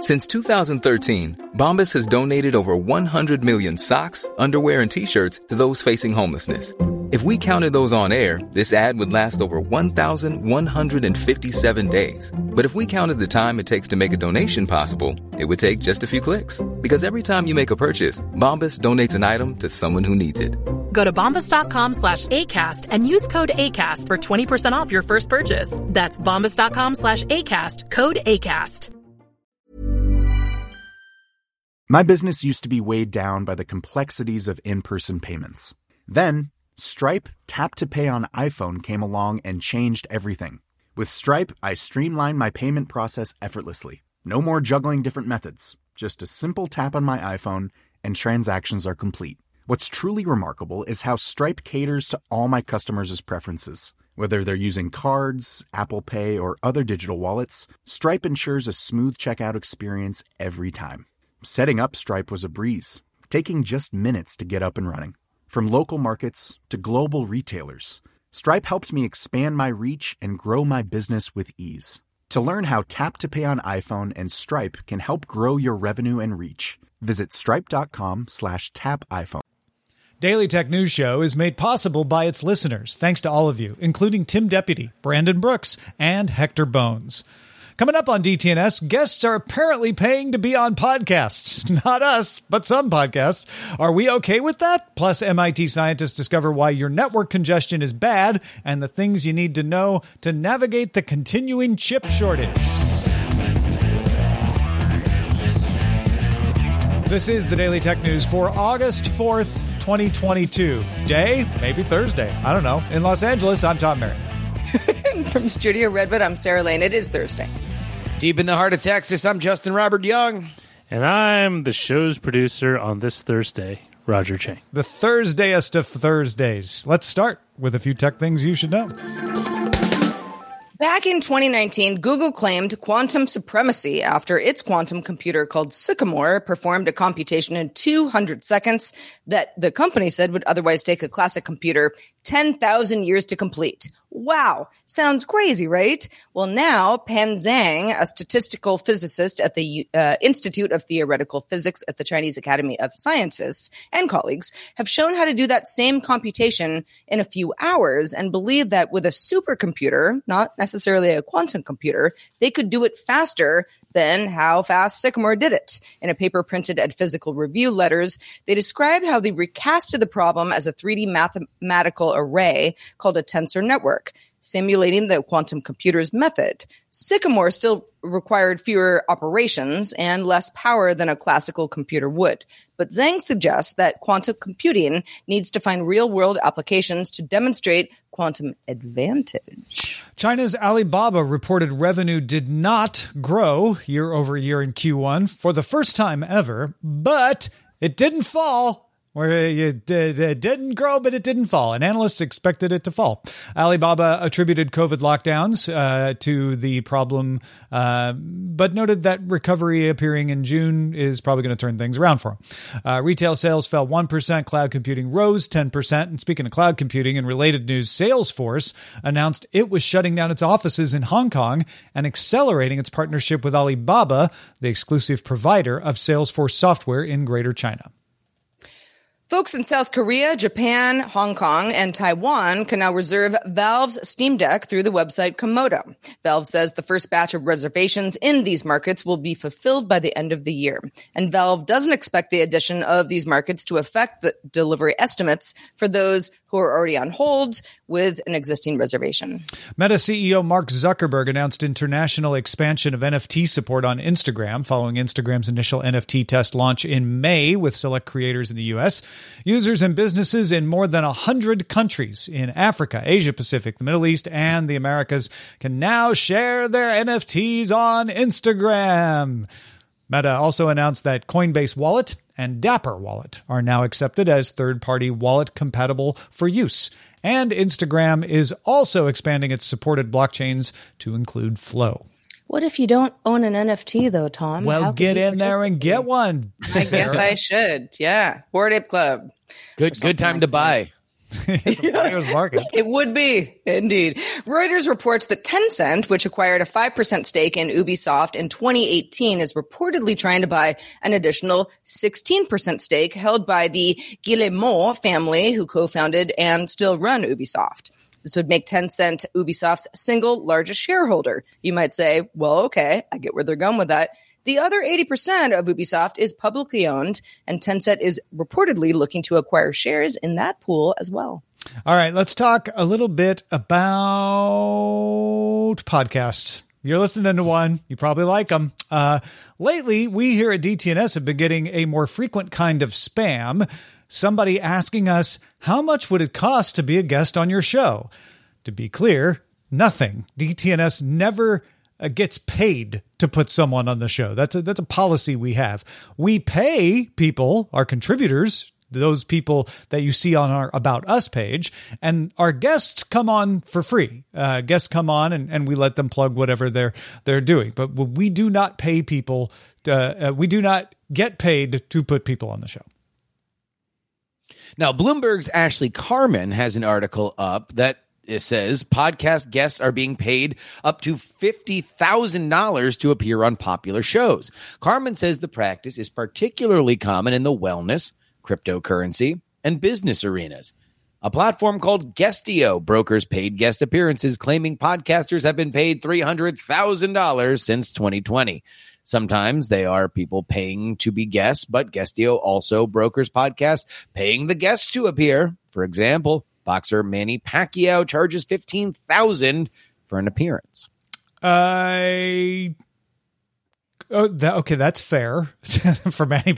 Since 2013, Bombas has donated over 100 million socks, underwear, and T-shirts to those facing homelessness. If we counted those on air, this ad would last over 1,157 days. But if we counted the time it takes to make a donation possible, it would take just a few clicks. Because every time you make a purchase, Bombas donates an item to someone who needs it. Go to bombas.com/ACAST and use code ACAST for 20% off your first purchase. That's bombas.com/ACAST, code ACAST. My business used to be weighed down by the complexities of in-person payments. Then, Stripe Tap to Pay on iPhone came along and changed everything. With Stripe, I streamlined my payment process effortlessly. No more juggling different methods. Just a simple tap on my iPhone and transactions are complete. What's truly remarkable is how Stripe caters to all my customers' preferences. Whether they're using cards, Apple Pay, or other digital wallets, Stripe ensures a smooth checkout experience every time. Setting up Stripe was a breeze, taking just minutes to get up and running. From local markets to global retailers, Stripe helped me expand my reach and grow my business with ease. To learn how Tap to Pay on iPhone and Stripe can help grow your revenue and reach, visit stripe.com/tapiphone. Daily Tech News Show is made possible by its listeners, thanks to all of you, including Tim Deputy, Brandon Brooks, and Hector Bones. Coming up on DTNS, guests are apparently paying to be on podcasts. Not us, but some podcasts. Are we okay with that? Plus, MIT scientists discover why your network congestion is bad and the things you need to know to navigate the continuing chip shortage. This is the Daily Tech News for August 4th, 2022. Day? Maybe Thursday. I don't know. In Los Angeles, I'm Tom Merritt. From Studio Redwood, I'm Sarah Lane. It is Thursday. Deep in the heart of Texas, I'm Justin Robert Young. And I'm the show's producer on this Thursday, Roger Chang. The Thursdayest of Thursdays. Let's start with a few tech things you should know. Back in 2019, Google claimed quantum supremacy after its quantum computer called Sycamore performed a computation in 200 seconds that the company said would otherwise take a classic computer 10,000 years to complete. Wow. Sounds crazy, right? Well, now Pan Zhang, a statistical physicist at the Institute of Theoretical Physics at the Chinese Academy of Sciences, and colleagues have shown how to do that same computation in a few hours and believe that with a supercomputer, not necessarily a quantum computer, they could do it faster than how fast Sycamore did it. In a paper printed at Physical Review Letters, they described how they recasted the problem as a 3D mathematical array called a tensor network, simulating the quantum computer's method. Sycamore still required fewer operations and less power than a classical computer would. But Zhang suggests that quantum computing needs to find real-world applications to demonstrate quantum advantage. China's Alibaba reported revenue did not grow year over year in Q1 for the first time ever, but it didn't fall. It didn't grow, but it didn't fall, and analysts expected it to fall. Alibaba attributed COVID lockdowns to the problem, but noted that recovery appearing in June is probably going to turn things around for them. Retail sales fell 1%, cloud computing rose 10%, and speaking of cloud computing and related news, Salesforce announced it was shutting down its offices in Hong Kong and accelerating its partnership with Alibaba, the exclusive provider of Salesforce software in Greater China. Folks in South Korea, Japan, Hong Kong, and Taiwan can now reserve Valve's Steam Deck through the website Komodo. Valve says the first batch of reservations in these markets will be fulfilled by the end of the year. And Valve doesn't expect the addition of these markets to affect the delivery estimates for those who are already on hold with an existing reservation. Meta CEO Mark Zuckerberg announced international expansion of NFT support on Instagram following Instagram's initial NFT test launch in May with select creators in the U.S. Users and businesses in more than 100 countries in Africa, Asia Pacific, the Middle East, and the Americas can now share their NFTs on Instagram. Meta also announced that Coinbase Wallet and Dapper Wallet are now accepted as third-party wallet compatible for use. And Instagram is also expanding its supported blockchains to include Flow. What if you don't own an NFT, though, Tom? Well, get in there and get one. I guess I should. Yeah. Bored Ape Club. Good time to buy. Buyer's market. It would be, indeed. Reuters reports that Tencent, which acquired a 5% stake in Ubisoft in 2018, is reportedly trying to buy an additional 16% stake held by the Guillemot family, who co-founded and still run Ubisoft. This would make Tencent Ubisoft's single largest shareholder. You might say, well, okay, I get where they're going with that. The other 80% of Ubisoft is publicly owned, and Tencent is reportedly looking to acquire shares in that pool as well. All right, let's talk a little bit about podcasts. You're listening to one. You probably like them. Lately, we here at DTNS have been getting a more frequent kind of spam. Somebody asking us, how much would it cost to be a guest on your show? To be clear, nothing. DTNS never gets paid to put someone on the show. That's a policy we have. We pay people, our contributors, those people that you see on our About Us page, and our guests come on for free. Guests come on and we let them plug whatever they're doing. But we do not pay people. We do not get paid to put people on the show. Now, Bloomberg's Ashley Carman has an article up that it says podcast guests are being paid up to $50,000 to appear on popular shows. Carman says the practice is particularly common in the wellness, cryptocurrency, and business arenas. A platform called Guestio brokers paid guest appearances, claiming podcasters have been paid $300,000 since 2020. Sometimes they are people paying to be guests, but Guestio also brokers podcasts paying the guests to appear. For example, boxer Manny Pacquiao charges $15,000 for an appearance. Okay, that's fair for Manny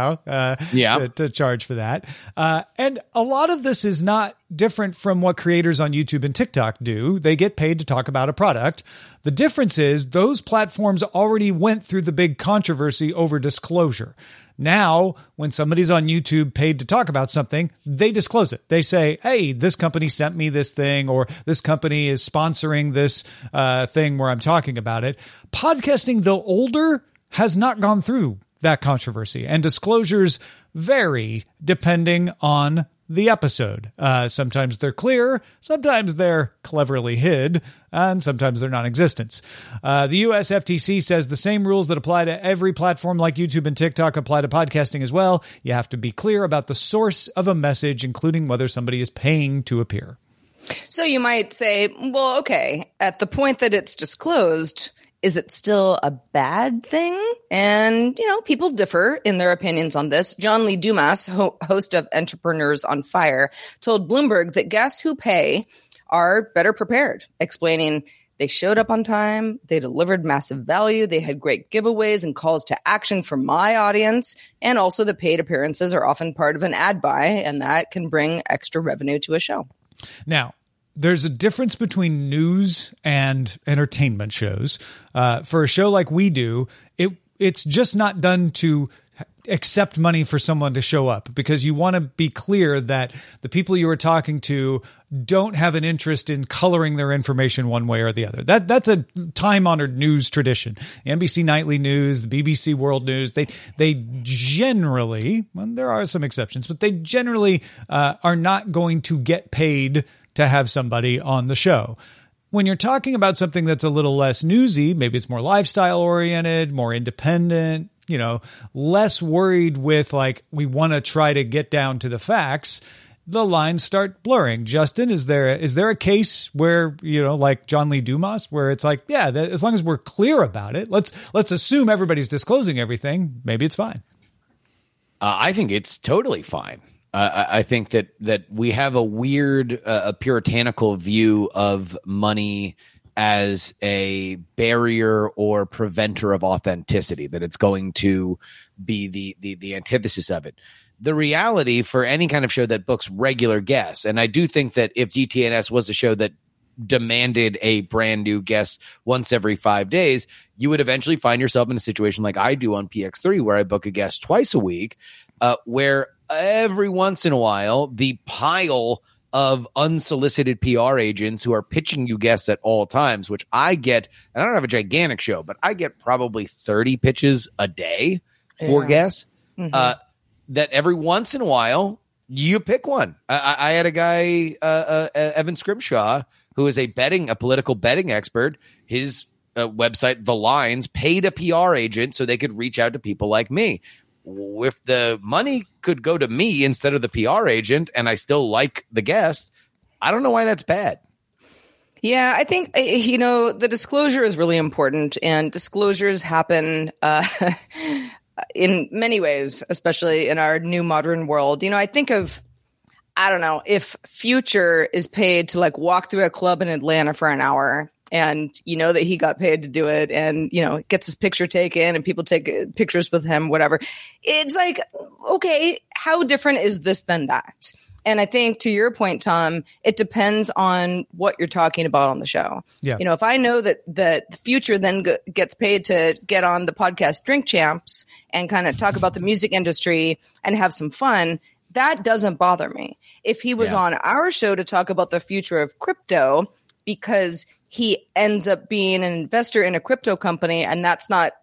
Pacquiao to charge for that. And a lot of this is not different from what creators on YouTube and TikTok do. They get paid to talk about a product. The difference is those platforms already went through the big controversy over disclosure. Now, when somebody's on YouTube paid to talk about something, they disclose it. They say, hey, this company sent me this thing, or this company is sponsoring this thing where I'm talking about it. Podcasting, though older, has not gone through that controversy, and disclosures vary depending on the episode. Sometimes they're clear, sometimes they're cleverly hid, and sometimes they're non-existent. The US FTC says the same rules that apply to every platform like YouTube and TikTok apply to podcasting as well. You have to be clear about the source of a message, including whether somebody is paying to appear. So you might say, well, okay, at the point that it's disclosed, is it still a bad thing? And, people differ in their opinions on this. John Lee Dumas, host of Entrepreneurs on Fire, told Bloomberg that guests who pay are better prepared, explaining they showed up on time, they delivered massive value, they had great giveaways and calls to action for my audience, and also the paid appearances are often part of an ad buy, and that can bring extra revenue to a show. Now, there's a difference between news and entertainment shows. For a show like we do, it's just not done to accept money for someone to show up, because you want to be clear that the people you are talking to don't have an interest in coloring their information one way or the other. That's a time-honored news tradition. The NBC Nightly News, the BBC World News, they generally, well, there are some exceptions, but they generally are not going to get paid to have somebody on the show. When you're talking about something that's a little less newsy, maybe it's more lifestyle oriented, more independent, less worried with we want to try to get down to the facts, the lines start blurring. Justin, is there a case where, like John Lee Dumas, where it's as long as we're clear about it, let's assume everybody's disclosing everything, maybe it's fine. I think it's totally fine. I think that we have a weird, puritanical view of money as a barrier or preventer of authenticity, that it's going to be the antithesis of it. The reality for any kind of show that books regular guests, and I do think that if DTNS was a show that demanded a brand new guest once every 5 days, you would eventually find yourself in a situation like I do on PX3, where I book a guest twice a week, where every once in a while, the pile of unsolicited PR agents who are pitching you guests at all times, which I get, and I don't have a gigantic show, but I get probably 30 pitches a day for guests, that every once in a while, You pick one. I had a guy, Evan Scrimshaw, who is a political betting expert. His website, The Lines, paid a PR agent so they could reach out to people like me. If the money could go to me instead of the PR agent, and I still like the guest, I don't know why that's bad. Yeah, I think, the disclosure is really important, and disclosures happen in many ways, especially in our new modern world. I think of, I don't know, if Future is paid to like walk through a club in Atlanta for an hour, and that he got paid to do it, and gets his picture taken and people take pictures with him, whatever. It's like, okay, how different is this than that? And I think, to your point, Tom, it depends on what you're talking about on the show. Yeah. If I know that Future then gets paid to get on the podcast Drink Champs and kind of talk about the music industry and have some fun, that doesn't bother me. If he was on our show to talk about the future of crypto because he ends up being an investor in a crypto company and that's not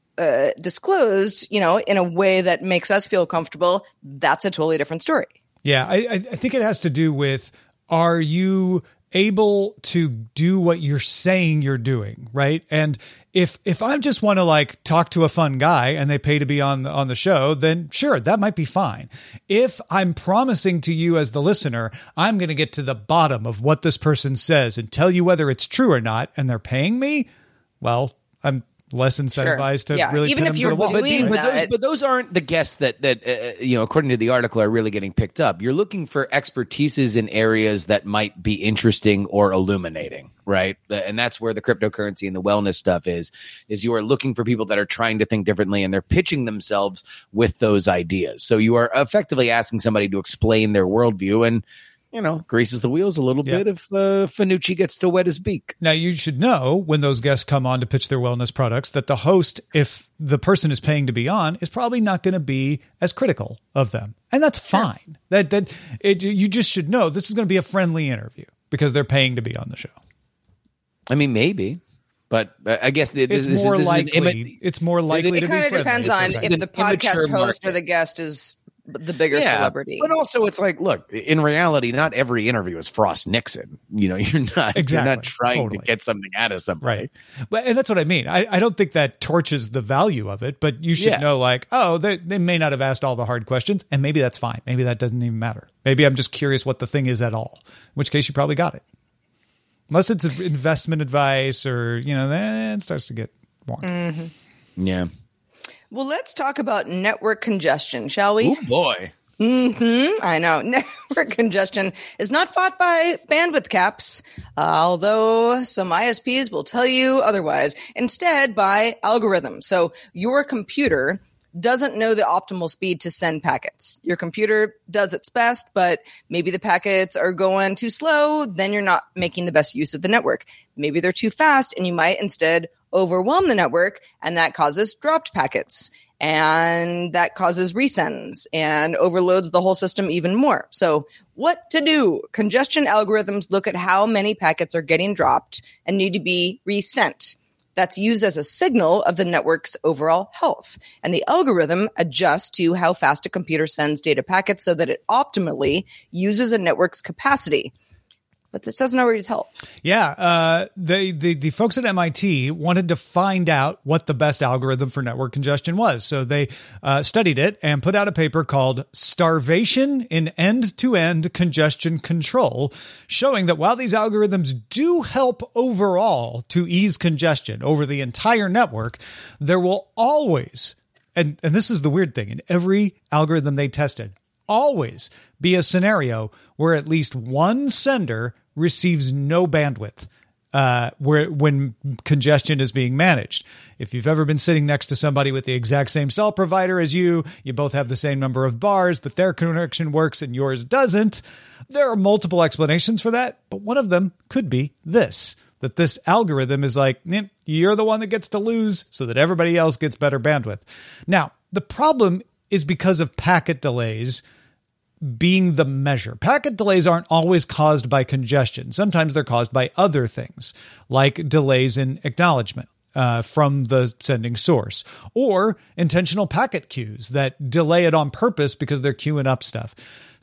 disclosed, in a way that makes us feel comfortable, that's a totally different story. Yeah, I think it has to do with, are you able to do what you're saying you're doing, right? And if I just want to like talk to a fun guy and they pay to be on the show, then sure, that might be fine. If I'm promising to you as the listener, I'm going to get to the bottom of what this person says and tell you whether it's true or not, and they're paying me, well, I'm less incentivized to really even pin if them you're to the wall. doing that. But those aren't the guests that according to the article, are really getting picked up. You're looking for expertises in areas that might be interesting or illuminating, right? And that's where the cryptocurrency and the wellness stuff is you are looking for people that are trying to think differently, and they're pitching themselves with those ideas. So you are effectively asking somebody to explain their worldview, and greases the wheels a little bit if Fanucci gets to wet his beak. Now, you should know when those guests come on to pitch their wellness products that the host, if the person is paying to be on, is probably not going to be as critical of them. And that's fine. You just should know this is going to be a friendly interview because they're paying to be on the show. I mean, maybe. But I guess it's more likely. It's more likely to be friendly. It kind of depends on if the podcast host or the guest is the bigger celebrity. But also, it's like, look, in reality, not every interview is Frost Nixon. You're not trying to get something out of somebody. Right. And that's what I mean. I don't think that torches the value of it, but you should know, like, they may not have asked all the hard questions, and maybe that's fine. Maybe that doesn't even matter. Maybe I'm just curious what the thing is at all, in which case you probably got it. Unless it's investment advice or, then it starts to get wonky. Mm-hmm. Yeah. Well, let's talk about network congestion, shall we? Oh, boy. I know. Network congestion is not fought by bandwidth caps, although some ISPs will tell you otherwise. Instead, by algorithms. So your computer doesn't know the optimal speed to send packets. Your computer does its best, but maybe the packets are going too slow. Then you're not making the best use of the network. Maybe they're too fast, and you might instead overwhelm the network, and that causes dropped packets, and that causes resends and overloads the whole system even more. So what to do? Congestion algorithms look at how many packets are getting dropped and need to be resent. That's used as a signal of the network's overall health. And the algorithm adjusts to how fast a computer sends data packets so that it optimally uses a network's capacity. But this doesn't always help. Yeah. The folks at MIT wanted to find out what the best algorithm for network congestion was. So they studied it and put out a paper called Starvation in End-to-End Congestion Control, showing that while these algorithms do help overall to ease congestion over the entire network, there will always, and this is the weird thing, in every algorithm they tested, always be a scenario where at least one sender receives no bandwidth when congestion is being managed. If you've ever been sitting next to somebody with the exact same cell provider as you both have the same number of bars, but their connection works and yours doesn't, there are multiple explanations for that, but one of them could be this algorithm is like, you're the one that gets to lose so that everybody else gets better bandwidth. Now, the problem is because of packet delays being the measure. Packet delays aren't always caused by congestion. Sometimes they're caused by other things, like delays in acknowledgement from the sending source, or intentional packet queues that delay it on purpose because they're queuing up stuff.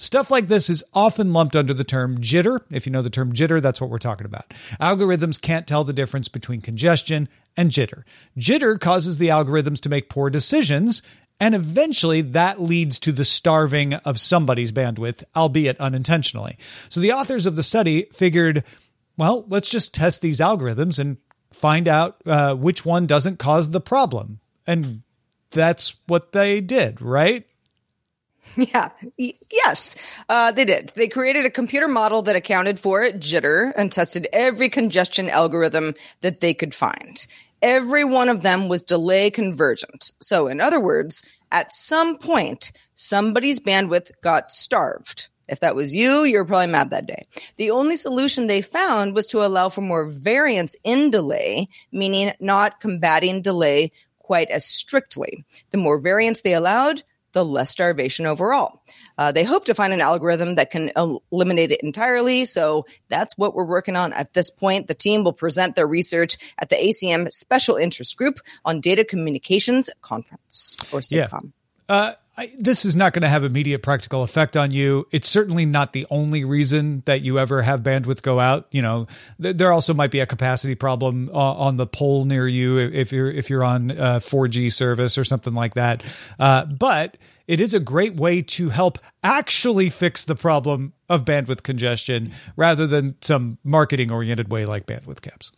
Stuff like this is often lumped under the term jitter. If you know the term jitter, that's what we're talking about. Algorithms can't tell the difference between congestion and jitter. Jitter causes the algorithms to make poor decisions, and eventually that leads to the starving of somebody's bandwidth, albeit unintentionally. So the authors of the study figured, well, let's just test these algorithms and find out which one doesn't cause the problem. And that's what they did, right? Yeah. Yes, they did. They created a computer model that accounted for jitter and tested every congestion algorithm that they could find. Every one of them was delay convergent. So in other words, at some point, somebody's bandwidth got starved. If that was you, you were probably mad that day. The only solution they found was to allow for more variance in delay, meaning not combating delay quite as strictly. The more variance they allowed, the less starvation overall. They hope to find an algorithm that can eliminate it entirely, so that's what we're working on at this point. The team will present their research at the ACM Special Interest Group on Data Communications Conference, or SIGCOM. Yeah. This is not going to have immediate practical effect on you. It's certainly not the only reason that you ever have bandwidth go out. You know, there also might be a capacity problem on the pole near you if you're on 4G service or something like that. But it is a great way to help actually fix the problem of bandwidth congestion rather than some marketing-oriented way like bandwidth caps.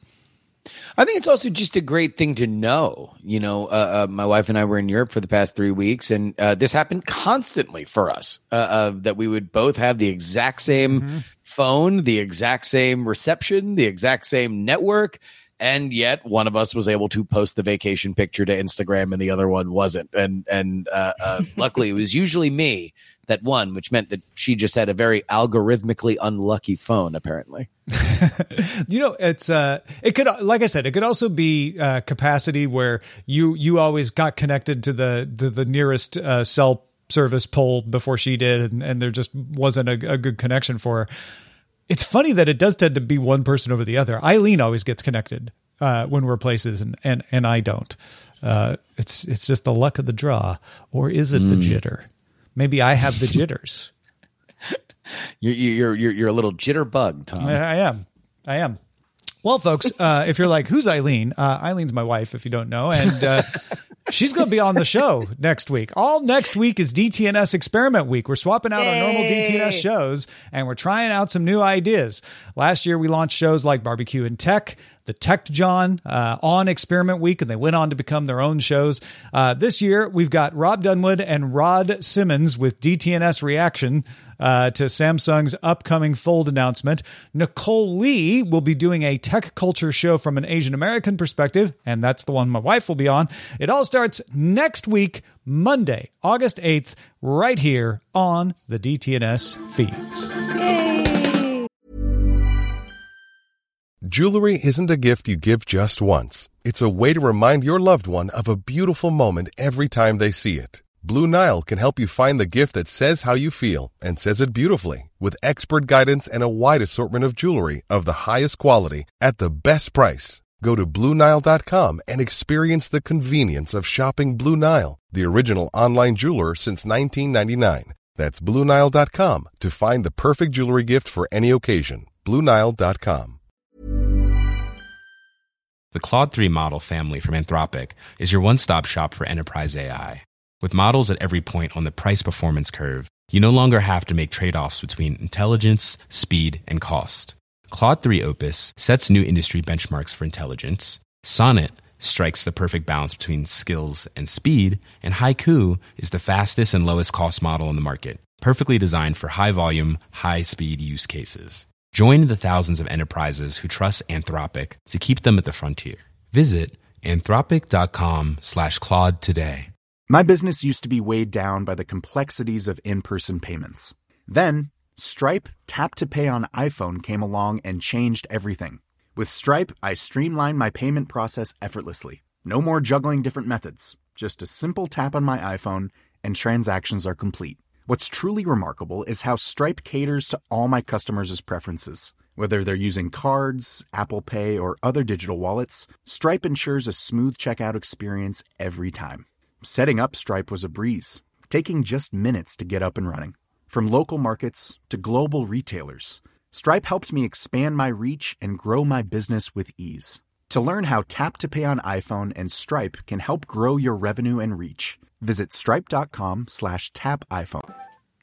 I think it's also just a great thing to know. You know, my wife and I were in Europe for the past 3 weeks, and this happened constantly for us, that we would both have the exact same phone, the exact same reception, the exact same network, and yet one of us was able to post the vacation picture to Instagram and the other one wasn't. And luckily, it was usually me that won, which meant that she just had a very algorithmically unlucky phone, apparently. You know, it could, like I said, it could also be capacity where you always got connected to the nearest cell service pole before she did, and there just wasn't a good connection for her. It's funny that it does tend to be one person over the other. Eileen always gets connected when we're places, and I don't. It's just the luck of the draw, or is it the jitter? Maybe I have the jitters. You're a little jitterbug, Tom. I am. Well, folks, if you're like, who's Eileen? Eileen's my wife, if you don't know, and she's going to be on the show next week. All next week is DTNS Experiment Week. We're swapping out our normal DTNS shows, and we're trying out some new ideas. Last year, we launched shows like Barbecue and Tech, the Tech John on Experiment Week, and they went on to become their own shows. This year, we've got Rob Dunwood and Rod Simmons with DTNS Reaction to Samsung's upcoming Fold announcement. Nicole Lee will be doing a tech culture show from an Asian American perspective, and that's the one my wife will be on. It all starts next week, Monday, August 8th, right here on the DTNS feeds. Jewelry isn't a gift you give just once. It's a way to remind your loved one of a beautiful moment every time they see it. Blue Nile can help you find the gift that says how you feel and says it beautifully, with expert guidance and a wide assortment of jewelry of the highest quality at the best price. Go to BlueNile.com and experience the convenience of shopping Blue Nile, the original online jeweler since 1999. That's BlueNile.com to find the perfect jewelry gift for any occasion. BlueNile.com. The Claude 3 model family from Anthropic is your one-stop shop for enterprise AI. With models at every point on the price-performance curve, you no longer have to make trade-offs between intelligence, speed, and cost. Claude 3 Opus sets new industry benchmarks for intelligence, Sonnet strikes the perfect balance between skills and speed, and Haiku is the fastest and lowest cost model in the market, perfectly designed for high-volume, high-speed use cases. Join the thousands of enterprises who trust Anthropic to keep them at the frontier. Visit anthropic.com/Claude today. My business used to be weighed down by the complexities of in-person payments. Then, Stripe Tap to Pay on iPhone came along and changed everything. With Stripe, I streamlined my payment process effortlessly. No more juggling different methods. Just a simple tap on my iPhone and transactions are complete. What's truly remarkable is how Stripe caters to all my customers' preferences. Whether they're using cards, Apple Pay, or other digital wallets, Stripe ensures a smooth checkout experience every time. Setting up Stripe was a breeze, taking just minutes to get up and running. From local markets to global retailers, Stripe helped me expand my reach and grow my business with ease. To learn how Tap to Pay on iPhone and Stripe can help grow your revenue and reach, visit stripe.com/tapiphone.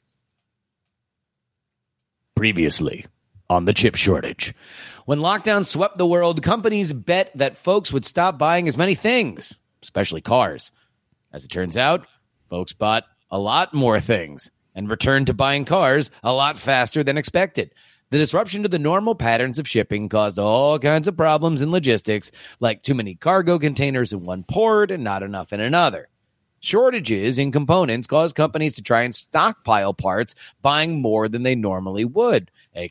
Previously on the chip shortage. When lockdown swept the world, companies bet that folks would stop buying as many things, especially cars. As it turns out, folks bought a lot more things and returned to buying cars a lot faster than expected. The disruption to the normal patterns of shipping caused all kinds of problems in logistics, like too many cargo containers in one port and not enough in another. Shortages in components caused companies to try and stockpile parts, buying more than they normally would,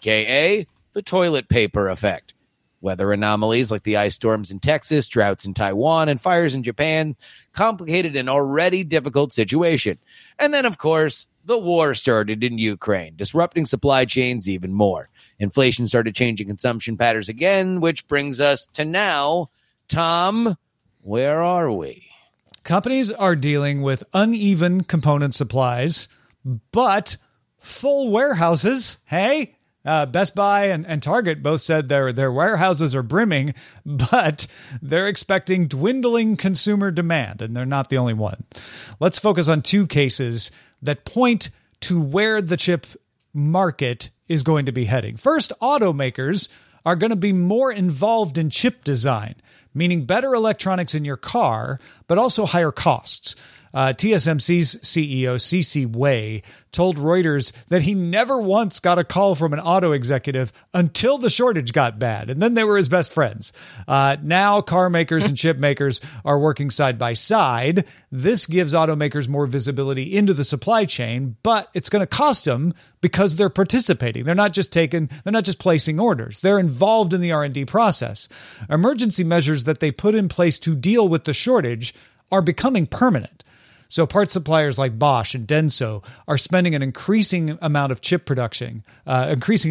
aka the toilet paper effect. Weather anomalies like the ice storms in Texas, droughts in Taiwan, and fires in Japan complicated an already difficult situation. And then, of course, the war started in Ukraine, disrupting supply chains even more. Inflation started changing consumption patterns again, which brings us to now. Tom, where are we? Companies are dealing with uneven component supplies, but full warehouses. Hey, Best Buy and Target both said their warehouses are brimming, but they're expecting dwindling consumer demand, and they're not the only one. Let's focus on two cases that point to where the chip market is going to be heading. First, automakers are going to be more involved in chip design, meaning better electronics in your car, but also higher costs. TSMC's CEO, C.C. Wei, told Reuters that he never once got a call from an auto executive until the shortage got bad, and then they were his best friends. Now car makers and chip makers are working side by side. This gives automakers more visibility into the supply chain, but it's going to cost them because they're participating. They're not just placing orders. They're involved in the R&D process. Emergency measures that they put in place to deal with the shortage are becoming permanent. So parts suppliers like Bosch and Denso are spending an increasing amount on chip production. Companies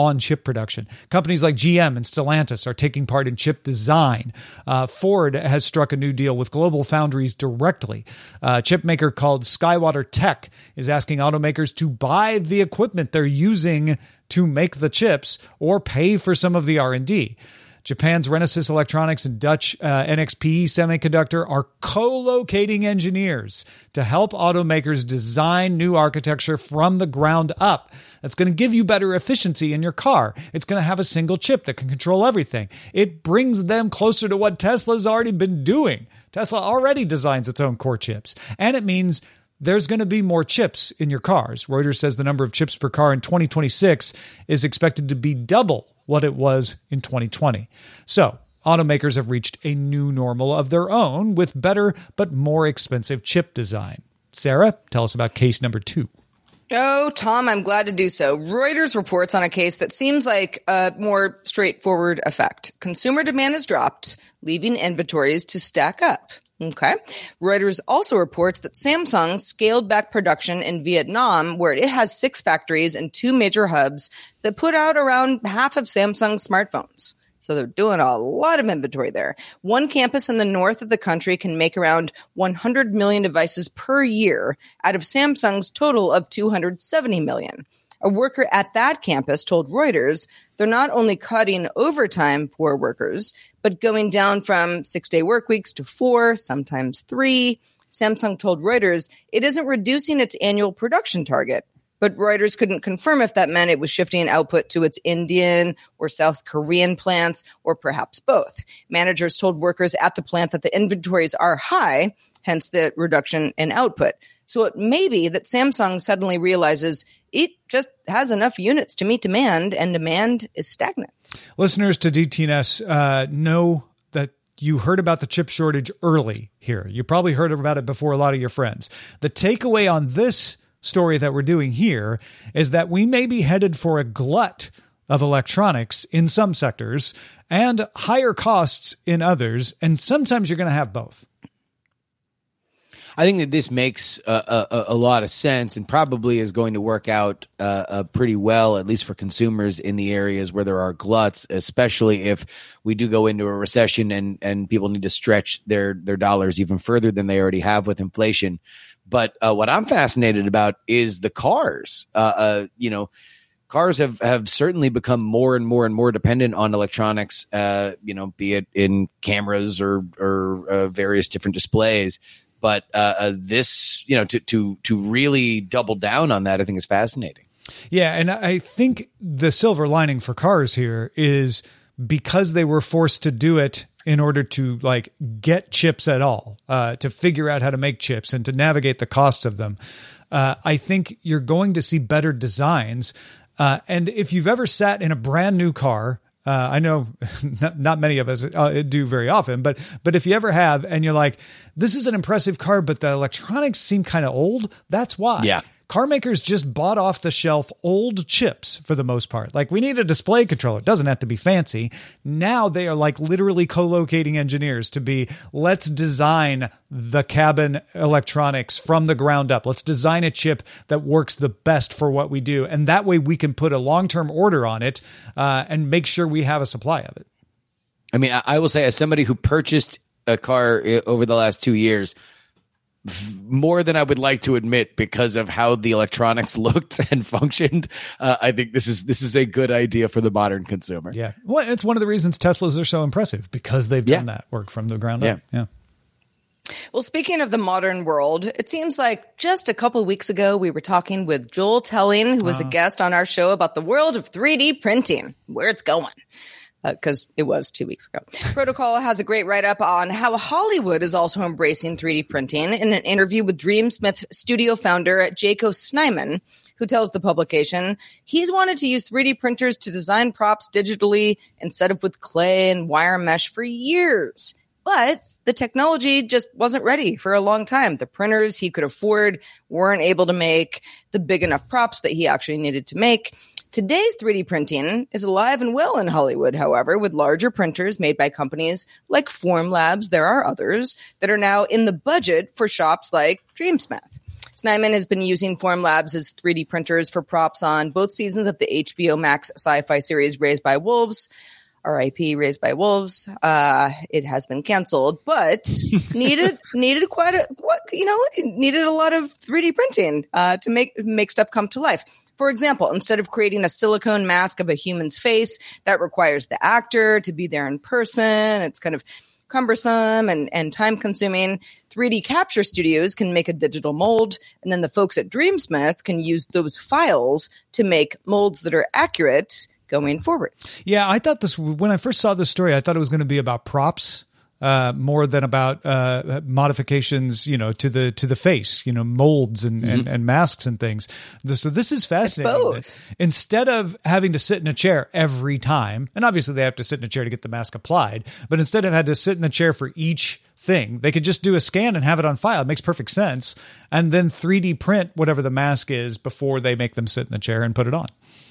like GM and Stellantis are taking part in chip design. Ford has struck a new deal with Global Foundries directly. A chip maker called Skywater Tech is asking automakers to buy the equipment they're using to make the chips or pay for some of the R&D. Japan's Renesas Electronics and Dutch NXP Semiconductor are co-locating engineers to help automakers design new architecture from the ground up. That's going to give you better efficiency in your car. It's going to have a single chip that can control everything. It brings them closer to what Tesla's already been doing. Tesla already designs its own core chips, and it means there's going to be more chips in your cars. Reuters says the number of chips per car in 2026 is expected to be double what it was in 2020. So automakers have reached a new normal of their own with better but more expensive chip design. Sarah, tell us about case number 2. Oh, Tom, I'm glad to do so. Reuters reports on a case that seems like a more straightforward effect. Consumer demand has dropped, leaving inventories to stack up. Okay. Reuters also reports that Samsung scaled back production in Vietnam, where it has 6 factories and 2 major hubs that put out around half of Samsung's smartphones. So they're doing a lot of inventory there. One campus in the north of the country can make around 100 million devices per year out of Samsung's total of 270 million. A worker at that campus told Reuters they're not only cutting overtime for workers, but going down from 6-day work weeks to 4, sometimes 3. Samsung told Reuters it isn't reducing its annual production target, but Reuters couldn't confirm if that meant it was shifting output to its Indian or South Korean plants, or perhaps both. Managers told workers at the plant that the inventories are high, hence the reduction in output. So it may be that Samsung suddenly realizes it just has enough units to meet demand, and demand is stagnant. Listeners to DTNS know that you heard about the chip shortage early here. You probably heard about it before a lot of your friends. The takeaway on this story that we're doing here is that we may be headed for a glut of electronics in some sectors and higher costs in others, and sometimes you're going to have both. I think that this makes a lot of sense and probably is going to work out pretty well, at least for consumers in the areas where there are gluts, especially if we do go into a recession and people need to stretch their dollars even further than they already have with inflation. But what I'm fascinated about is the cars. Cars have certainly become more and more and more dependent on electronics, be it in cameras or various different displays. But this, to really double down on that, I think is fascinating. Yeah, and I think the silver lining for cars here is because they were forced to do it in order to get chips at all, to figure out how to make chips and to navigate the costs of them. I think you're going to see better designs. And if you've ever sat in a brand new car, I know not many of us do very often, but if you ever have and you're like, this is an impressive car, but the electronics seem kind of old, that's why. Yeah. Car makers just bought off the shelf old chips for the most part. Like, we need a display controller. It doesn't have to be fancy. Now they are literally co-locating engineers to be, let's design the cabin electronics from the ground up. Let's design a chip that works the best for what we do. And that way we can put a long-term order on it and make sure we have a supply of it. I mean, I will say, as somebody who purchased a car over the last 2 years, more than I would like to admit, because of how the electronics looked and functioned, I think this is a good idea for the modern consumer. Yeah, well, it's one of the reasons Teslas are so impressive, because they've done that work from the ground up. Yeah. Well, speaking of the modern world, it seems like just a couple of weeks ago, we were talking with Joel Telling, who was a guest on our show, about the world of 3D printing, where it's going. Because it was 2 weeks ago. Protocol has a great write-up on how Hollywood is also embracing 3D printing in an interview with Dreamsmith studio founder Jaco Snyman, who tells the publication he's wanted to use 3D printers to design props digitally instead of with clay and wire mesh for years. But the technology just wasn't ready for a long time. The printers he could afford weren't able to make the big enough props that he actually needed to make. Today's 3D printing is alive and well in Hollywood, however, with larger printers made by companies like Formlabs. There are others that are now in the budget for shops like Dreamsmith. Snyman has been using Formlabs' 3D printers for props on both seasons of the HBO Max sci-fi series Raised by Wolves. R.I.P. Raised by Wolves. It has been canceled, but needed a lot of 3D printing to make stuff come to life. For example, instead of creating a silicone mask of a human's face that requires the actor to be there in person, it's kind of cumbersome and time consuming. 3D capture studios can make a digital mold, and then the folks at Dreamsmith can use those files to make molds that are accurate going forward. Yeah, I thought when I first saw this story, I thought it was going to be about props. More than about modifications, to the face, molds and masks and things. So this is fascinating. It's both. Instead of having to sit in a chair every time, and obviously they have to sit in a chair to get the mask applied, but instead of had to sit in the chair for each thing, they could just do a scan and have it on file. It makes perfect sense. And then 3D print whatever the mask is before they make them sit in the chair and put it on.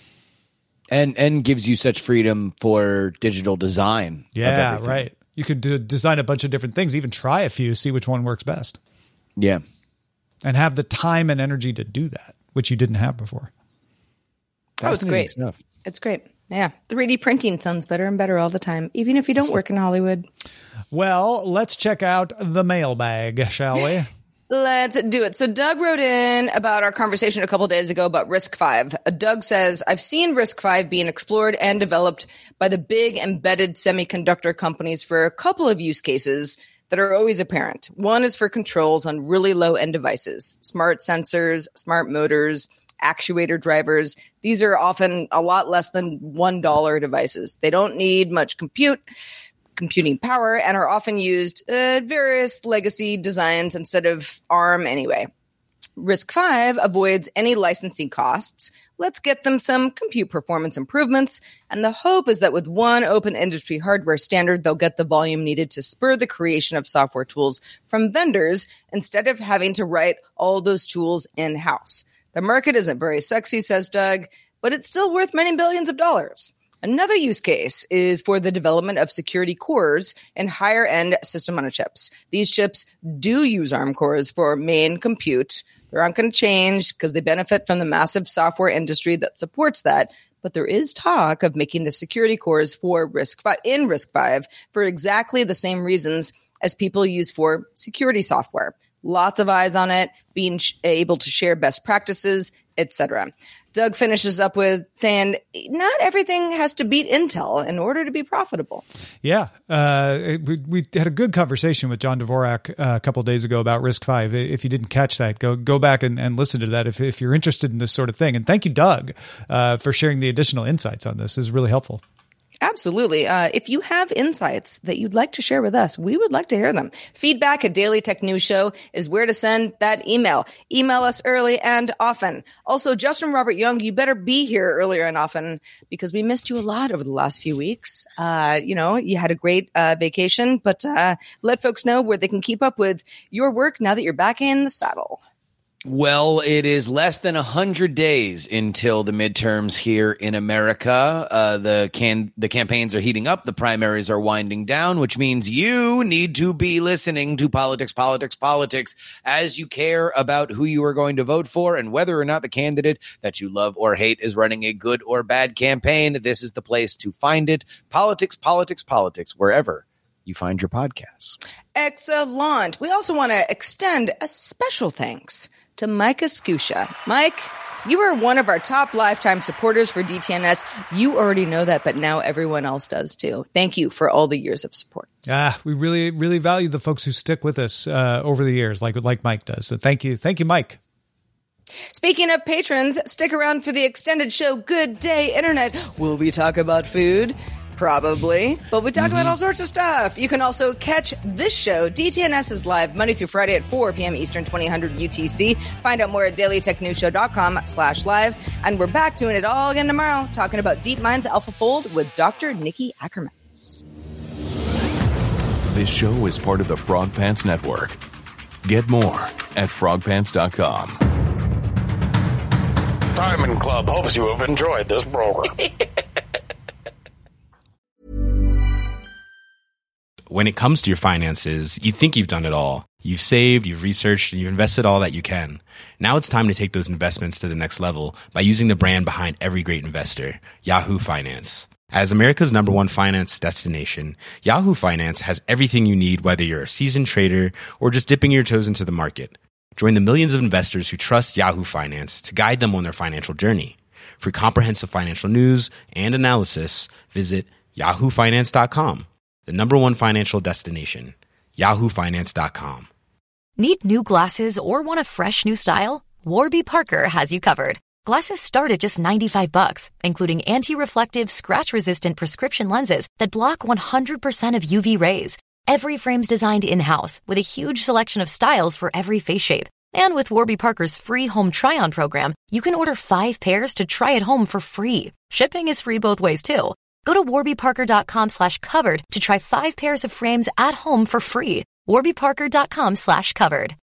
And gives you such freedom for digital design. Yeah, right. You could design a bunch of different things, even try a few, see which one works best. Yeah. And have the time and energy to do that, which you didn't have before. Oh, it's great. Stuff. It's great. Yeah. 3D printing sounds better and better all the time, even if you don't work in Hollywood. Well, let's check out the mailbag, shall we? Let's do it. So Doug wrote in about our conversation a couple days ago about RISC-V. Doug says, I've seen RISC-V being explored and developed by the big embedded semiconductor companies for a couple of use cases that are always apparent. One is for controls on really low-end devices, smart sensors, smart motors, actuator drivers. These are often a lot less than $1 devices. They don't need much computing power and are often used various legacy designs instead of ARM anyway. RISC-V avoids any licensing costs. Let's get them some compute performance improvements. And the hope is that with one open industry hardware standard, they'll get the volume needed to spur the creation of software tools from vendors instead of having to write all those tools in-house. The market isn't very sexy, says Doug, but it's still worth many billions of dollars. Another use case is for the development of security cores and higher-end system-on-a-chips. These chips do use ARM cores for main compute. They aren't going to change because they benefit from the massive software industry that supports that. But there is talk of making the security cores for RISC-V for exactly the same reasons as people use for security software. Lots of eyes on it, being able to share best practices, etc. Doug finishes up with saying, not everything has to beat Intel in order to be profitable. Yeah. We had a good conversation with John Dvorak a couple of days ago about RISC-V. If you didn't catch that, go back and listen to that if you're interested in this sort of thing. And thank you, Doug, for sharing the additional insights on this. It was really helpful. Absolutely. If you have insights that you'd like to share with us, we would like to hear them. Feedback at Daily Tech News Show is where to send that email. Email us early and often. Also, Justin Robert Young, you better be here earlier and often because we missed you a lot over the last few weeks. You had a great vacation, but let folks know where they can keep up with your work now that you're back in the saddle. Well, it is less than 100 days until the midterms here in America. The campaigns are heating up. The primaries are winding down, which means you need to be listening to Politics as you care about who you are going to vote for and whether or not the candidate that you love or hate is running a good or bad campaign. This is the place to find it. Politics, wherever you find your podcasts. Excellent. We also want to extend a special thanks to Mike Escutia. Mike, you are one of our top lifetime supporters for DTNS. You already know that, but now everyone else does too. Thank you for all the years of support. We really, really value the folks who stick with us over the years, like Mike does. So thank you, Mike. Speaking of patrons, stick around for the extended show, Good Day Internet. Will we talk about food? Probably, but we talk about all sorts of stuff. You can also catch this show. DTNS is live Monday through Friday at 4 p.m. Eastern, 2000 UTC. Find out more at dailytechnewsshow.com/live. And we're back doing it all again tomorrow, talking about DeepMind's AlphaFold with Dr. Nikki Ackermans. This show is part of the Frog Pants Network. Get more at frogpants.com. Diamond Club hopes you have enjoyed this program. When it comes to your finances, you think you've done it all. You've saved, you've researched, and you've invested all that you can. Now it's time to take those investments to the next level by using the brand behind every great investor, Yahoo Finance. As America's #1 finance destination, Yahoo Finance has everything you need, whether you're a seasoned trader or just dipping your toes into the market. Join the millions of investors who trust Yahoo Finance to guide them on their financial journey. For comprehensive financial news and analysis, visit yahoofinance.com. The #1 financial destination, yahoofinance.com. Need new glasses or want a fresh new style? Warby Parker has you covered. Glasses start at just $95, including anti-reflective, scratch-resistant prescription lenses that block 100% of UV rays. Every frame's designed in-house with a huge selection of styles for every face shape. And with Warby Parker's free home try-on program, you can order 5 pairs to try at home for free. Shipping is free both ways, too. Go to warbyparker.com/covered to try 5 pairs of frames at home for free. warbyparker.com/covered.